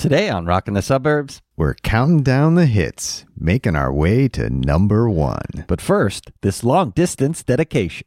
Today on Rockin' the Suburbs, we're counting down the hits, making our way to number one. But first, this long-distance dedication.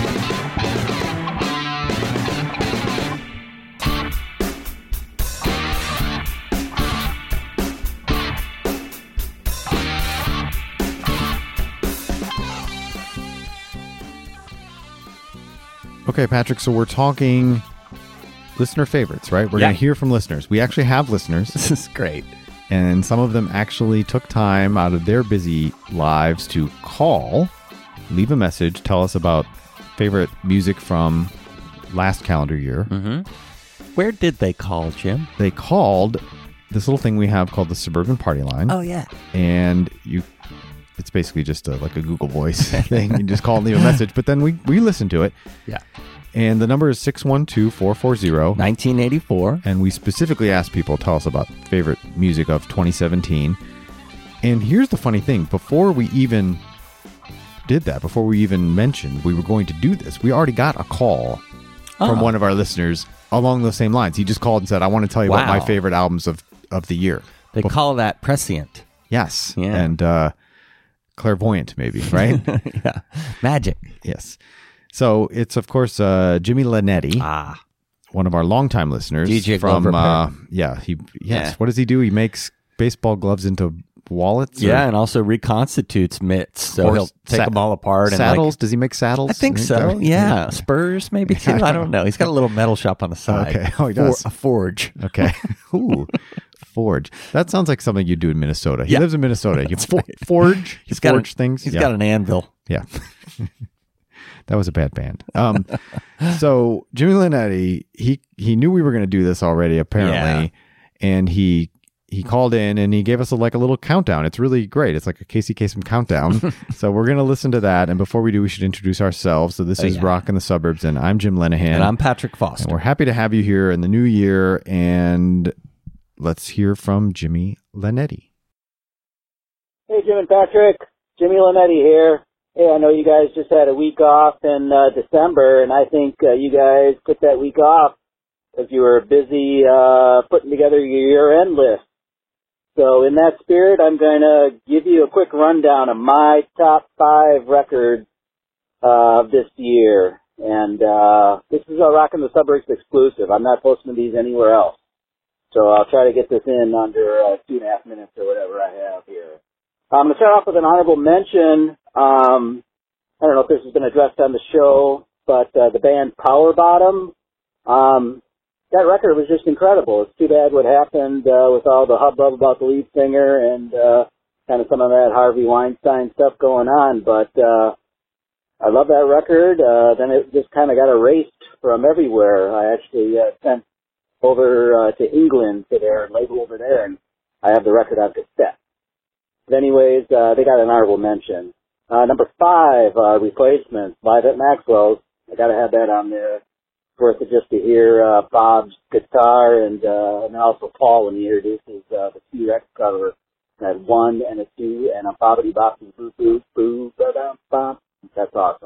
Okay, Patrick, so we're talking listener favorites, right? We're going to hear from listeners. We actually have listeners. This is great. And some of them actually took time out of their busy lives to call, leave a message, tell us about favorite music from last calendar year. Mm-hmm. Where did they call, Jim? They called this little thing we have called the Suburban Party Line. Oh, yeah. And it's basically just like a Google Voice thing. You just call and leave a message, but then we listen to it. Yeah. And the number is 612-440. 1984. And we specifically asked people to tell us about favorite music of 2017. And here's the funny thing. Before we even did that, before we even mentioned we were going to do this, we already got a call from one of our listeners along those same lines. He just called and said, I want to tell you about my favorite albums of the year. They call that prescient. Yes. Yeah. And clairvoyant, maybe, right? Yeah. Magic. Yes. So it's, of course, Jimmy Linetti, one of our longtime listeners. DJ from, Glover. What does he do? He makes baseball gloves into wallets? Yeah, and also reconstitutes mitts. So he'll take them all apart. Saddles? Does he make saddles? I think so, yeah. Spurs, maybe, too. I don't know. He's got a little metal shop on the side. Okay. Oh, he does. A forge. Okay. Ooh. Forge. That sounds like something you do in Minnesota. He lives in Minnesota. You forge. He's got forge things. He's got an anvil. Yeah. That was a bad band. So Jimmy Linetti, he knew we were going to do this already, apparently, and he called in and he gave us a little countdown. It's really great. It's like a Casey Kasem countdown. So we're going to listen to that. And before we do, we should introduce ourselves. So this is Rockin' the Suburbs, and I'm Jim Lenahan. And I'm Patrick Foster. And we're happy to have you here in the new year. And let's hear from Jimmy Linetti. Hey, Jim and Patrick. Jimmy Linetti here. Hey, I know you guys just had a week off in December, and I think you guys took that week off because you were busy putting together your year-end list. So in that spirit, I'm going to give you a quick rundown of my top 5 records of this year. And this is a Rockin' the Suburbs exclusive. I'm not posting these anywhere else. So I'll try to get this in under 2.5 minutes or whatever I have here. I'm going to start off with an honorable mention. I don't know if this has been addressed on the show, but the band Power Bottom, that record was just incredible. It's too bad what happened with all the hubbub about the lead singer and kind of some of that Harvey Weinstein stuff going on. But I love that record. Then it just kind of got erased from everywhere. I actually sent over to England to their label over there, and I have the record on cassette. But anyways, they got an honorable mention. Number 5, Replacements, live at Maxwell's. I got to have that on there. It's worth it just to hear Bob's guitar and also Paul when he introduces the T-Rex cover. That 1 and a 2 and a bobbity bop boo boo boo ba dum bop. That's awesome.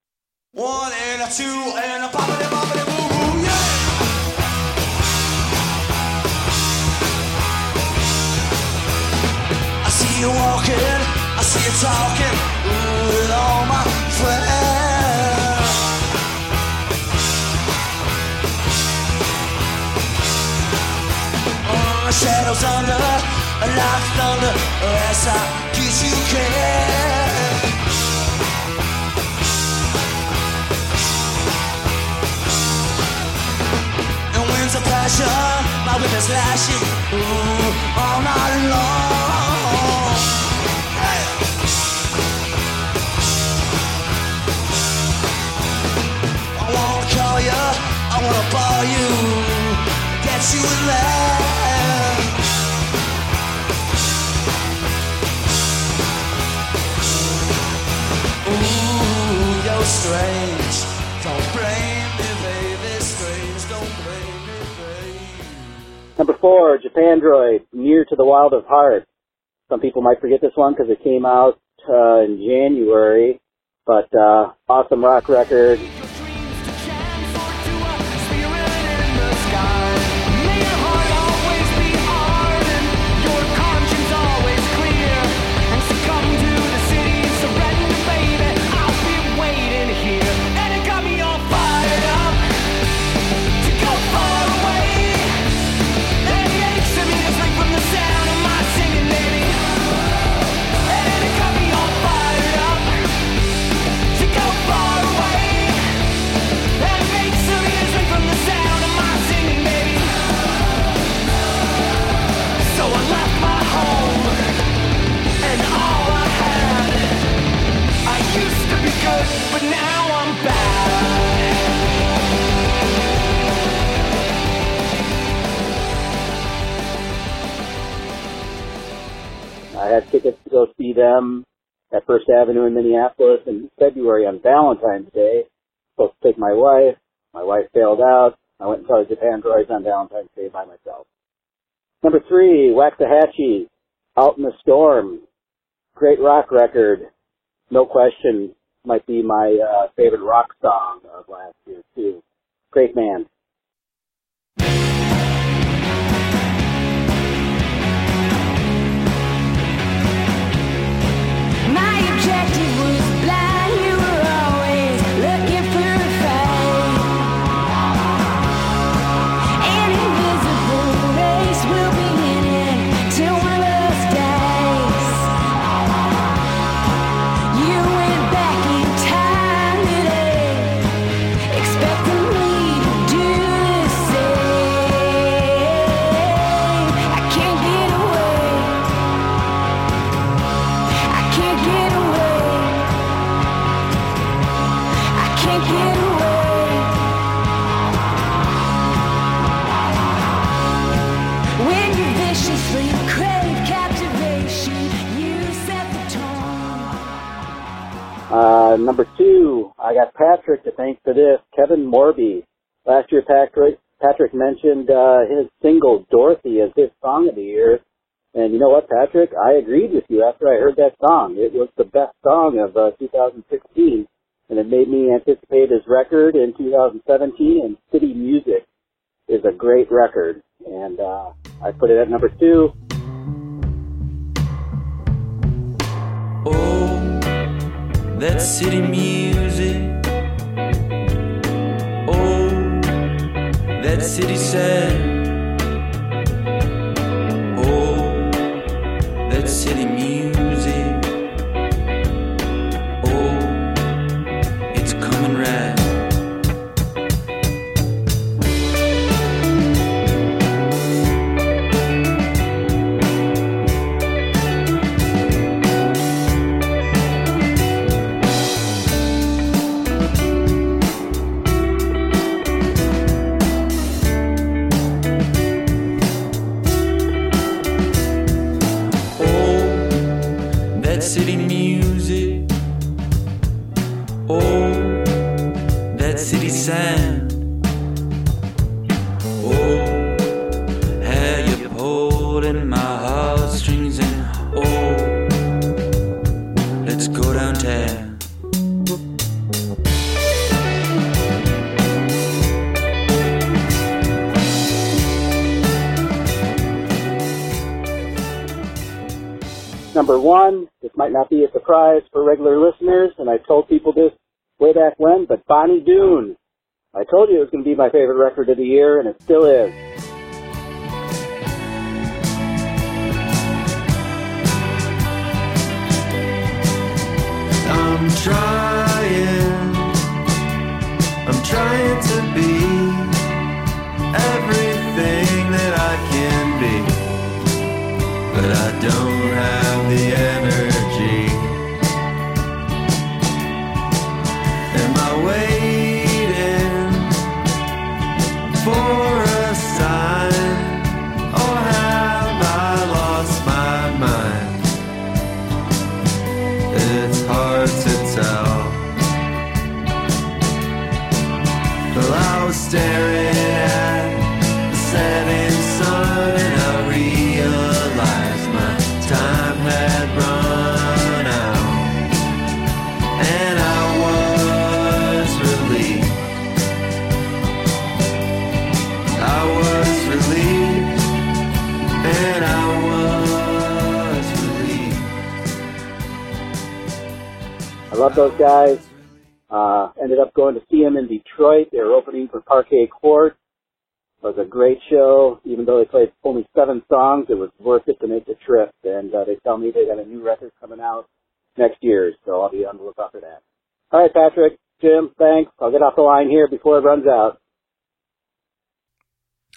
1 and a 2 and a bobbity bobbity boo boo, yeah! I see you walking, I see you talking with all my friends. Shadows under, like thunder, as I kiss you can. And winds of passion, my whip is lashing, ooh, all night long. I wanna call you, I wanna ball you, get you in there. Ooh, you're strange. Don't blame me, baby. Strange, don't blame me, baby. Number 4, Japandroid, Near to the Wild of Heart. Some people might forget this one because it came out in January, but awesome rock record. May your heart always be on I had tickets to go see them at First Avenue in Minneapolis in February on Valentine's Day. Supposed to take my wife. My wife bailed out. I went and saw the Japan Droids on Valentine's Day by myself. Number 3, Waxahachie, Out in the Storm. Great rock record. No question, might be my favorite rock song of last year, too. Great band. My objective was blind, you were always looking for a fight. An invisible race will be in it till one of us dies. You went back in time today, expecting me to do the same. I can't get away. I can't get away. I can't get away. When you viciously crave captivation, you set the tone. Number 2, I got Patrick to thank for this. Kevin Morby. Last year, Patrick mentioned his single, Dorothy, as his song of the year. And you know what, Patrick? I agreed with you after I heard that song. It was the best song of 2016, and it made me anticipate his record in 2017, and City Music is a great record. And I put it at number 2. Oh, that city music. Oh, that city sad. Oh, that city music. Oh, it's coming right. City music. Oh, that city sound. Oh, how you pulled in my heartstrings, and oh, let's go downtown. Number 1, this might not be a surprise for regular listeners, and I told people this way back when, but Bonnie Doon. I told you it was going to be my favorite record of the year, and it still is. I'm trying to be everything that I can be, but I don't have the energy. Am I waiting for a sign, or have I lost my mind? It's hard to tell. Well, I was staring at the setting sun, and I realized my time had run out, and I was relieved. I was relieved, and I was relieved. I love those guys. Ended up going to see them in Detroit. They were opening for Parquet Court. It was a great show. Even though they played only 7 songs, it was worth it to make the trip. And they tell me they got a new record coming out next year, so I'll be on the lookout for that. All right, Patrick, Jim, thanks. I'll get off the line here before it runs out.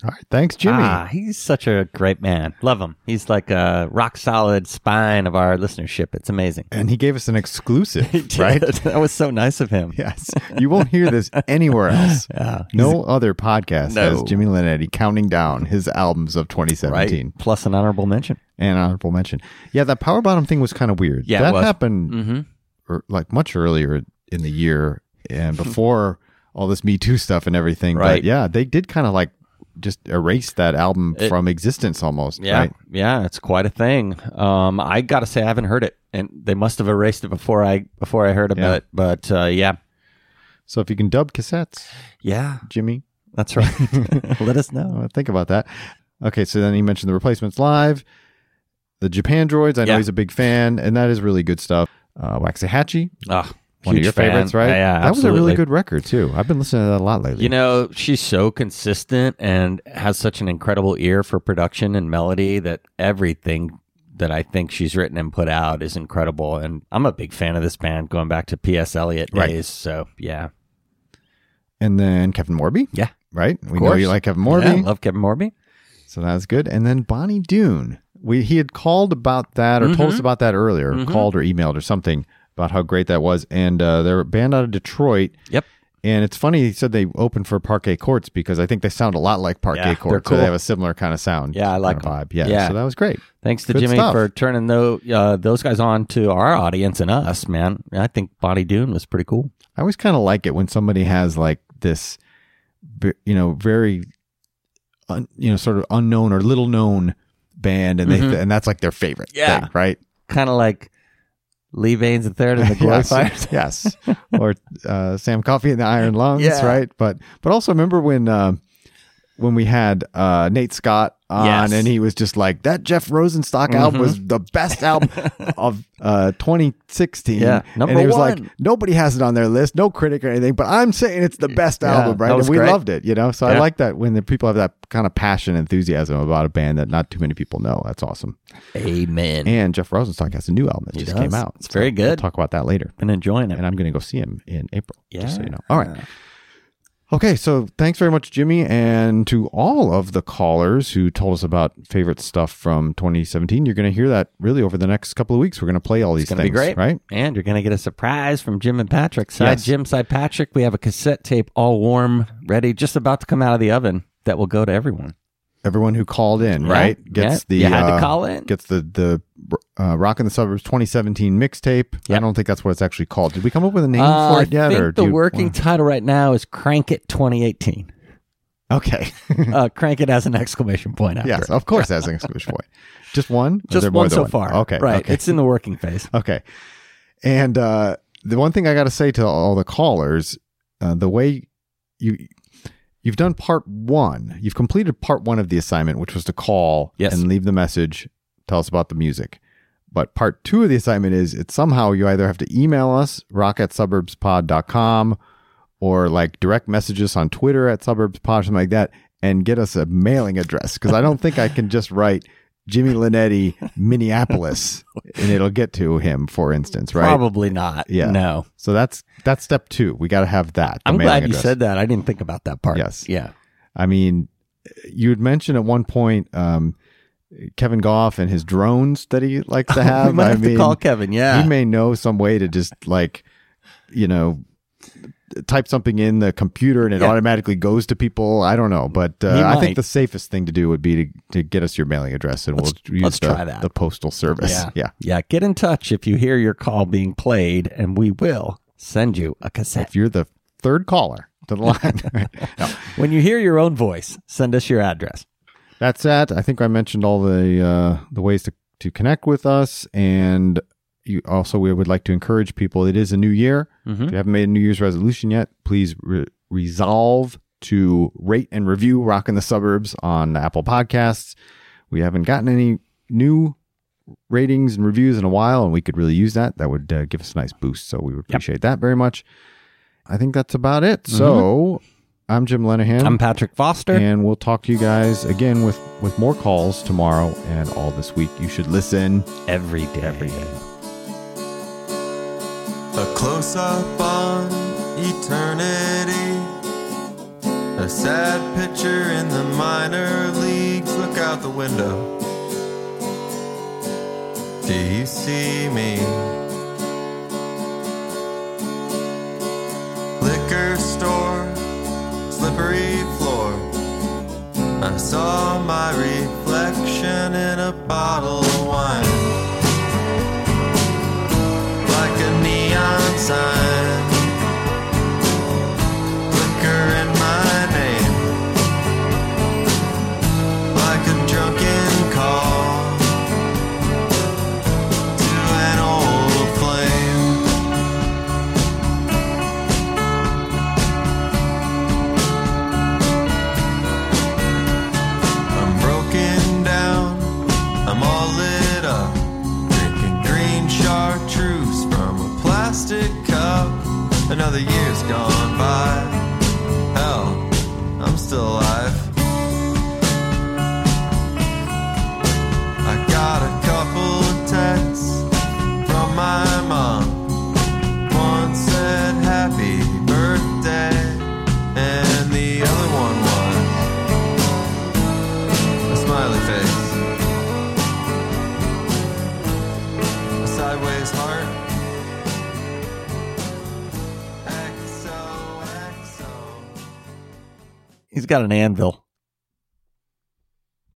All right. Thanks, Jimmy. He's such a great man. Love him. He's like a rock solid spine of our listenership. It's amazing. And he gave us an exclusive, He did. right? That was so nice of him. Yes. You won't hear this anywhere else. Yeah. No other podcast No. has Jimmy Linetti counting down his albums of 2017. Right. Plus an honorable mention. And honorable mention. Yeah, that Power Bottom thing was kind of weird. Yeah, it that was. happened like much earlier in the year and before all this Me Too stuff and everything. Right. But yeah, they did kind of like just erase that album from existence almost. Yeah. Right? Yeah. It's quite a thing. I got to say, I haven't heard it. And they must have erased it before I heard about it. But yeah. So if you can dub cassettes, Yeah. Jimmy, That's right. Let us know. think about that. Okay, so then he mentioned the Replacements Live, the Japan Droids. I know Yeah. he's a big fan, and that is really good stuff. Waxahachie, one of huge your fan. favorites, right? Yeah, that was a really absolutely. good record too. I've been listening to that a lot lately. You know, she's so consistent and has such an incredible ear for production and melody that everything that I think she's written and put out is incredible. And I'm a big fan of this band going back to P.S. Eliot Right. days. So, yeah. And then Kevin Morby, Yeah. right? We know course. you like Kevin Morby, Yeah, love Kevin Morby. so that's good. And then Bonnie Doon. He had called about that or told us about that earlier, called or emailed or something about how great that was. And they're a band out of Detroit. Yep. And it's funny, he said they opened for Parquet Courts because I think they sound a lot like Parquet Yeah, they're Courts. So cool. they have a similar kind of sound. Yeah, I like kind of 'em. vibe. Yeah, Yeah. so that was great. Thanks to Good Jimmy stuff. for turning those guys on to our audience and us, man. I think Bonnie Doon was pretty cool. I always kind of like it when somebody has like this, very, sort of unknown or little known band, and and that's like their favorite Yeah. thing, right? Kind of like Lee Baines III and the Glorifiers. yes, or Sam Coffey and the Iron Lungs, Yeah. right? But also remember when we had Nate Scott on, Yes. and he was just like, that Jeff Rosenstock album was the best album of 2016. Yeah, and number he was one. like, nobody has it on their list, no critic or anything, but I'm saying it's the best Yeah, album, right? that And was we great. loved it, So I Yeah. like that when the people have that kind of passion and enthusiasm about a band that not too many people know. That's awesome. Amen. And Jeff Rosenstock has a new album that He just does. came out. It's very good. We'll talk about that later. Been enjoying it. And I'm going to go see him in April, just so you Yeah. know. All right. Okay, so thanks very much, Jimmy, and to all of the callers who told us about favorite stuff from 2017. You're going to hear that really over the next couple of weeks. We're going to play all these It's going things, to be great. right? And you're going to get a surprise from Jim and Patrick. Side Yes. Jim, side Patrick. We have a cassette tape all warm, ready, just about to come out of the oven that will go to everyone. Everyone who called in, Yeah, right, gets yeah. You had to call in. Gets the Rockin' the Suburbs 2017 mixtape. I Yep. don't think that's what it's actually called. Did we come up with a name for it yet? I think or the working title right now is Crank It 2018. Okay. Crank It has an exclamation point after Yes, it. of course, that's an exclamation point. Just one? Or is Just there more one than so one? far. Okay. Right. Okay. It's in the working phase. Okay. And the one thing I got to say to all the callers, the way you've done part one, you've completed part one of the assignment, which was to call Yes. and leave the message, tell us about the music. But part two of the assignment is it's somehow you either have to email us, rock@suburbspod.com, or like direct message us on Twitter at suburbspod, something like that, and get us a mailing address. Because I don't think I can just write Jimmy Linetti, Minneapolis, and it'll get to him, for instance, right? Probably not. Yeah. No. So that's step two. We got to have that. the I'm mailing glad you address. said that. I didn't think about that part. Yes. Yeah. I mean, you had mentioned at one point Kevin Goff and his drones that he likes to have. We might I have mean, to call Kevin. Yeah. he may know some way to just like, type something in the computer and it Yeah. automatically goes to people. I don't know, but He I think might. the safest thing to do would be to get us your mailing address, and we'll use let's try that. the postal service. Yeah. Yeah. Yeah. Get in touch if you hear your call being played, and we will send you a cassette. If you're the third caller to the line. No. When you hear your own voice, send us your address. That's that. I think I mentioned all the ways to connect with us, and we would like to encourage people. It is a new year. Mm-hmm. If you haven't made a New Year's resolution yet, please resolve to rate and review Rockin' the Suburbs on Apple Podcasts. We haven't gotten any new ratings and reviews in a while, and we could really use that. That would give us a nice boost. So we would appreciate that very much. I think that's about it. So I'm Jim Lenahan. I'm Patrick Foster. And we'll talk to you guys again with more calls tomorrow and all this week. You should listen every day. A close up on eternity. A sad pitcher in the minor leagues. Look out the window. Do you see me? Liquor store, slippery floor. I saw my reflection in a bottle of wine, like a neon sign. Liquor in my name, like a drunken call to an old flame. I'm broken down, I'm all lit up, drinking green chartreuse from a plastic cup. Another year's gone by. Hell, I'm still alive. I got a couple of texts from my mom. One said happy birthday, and the other one was a smiley face, a sideways heart. XOXO. He's got an anvil.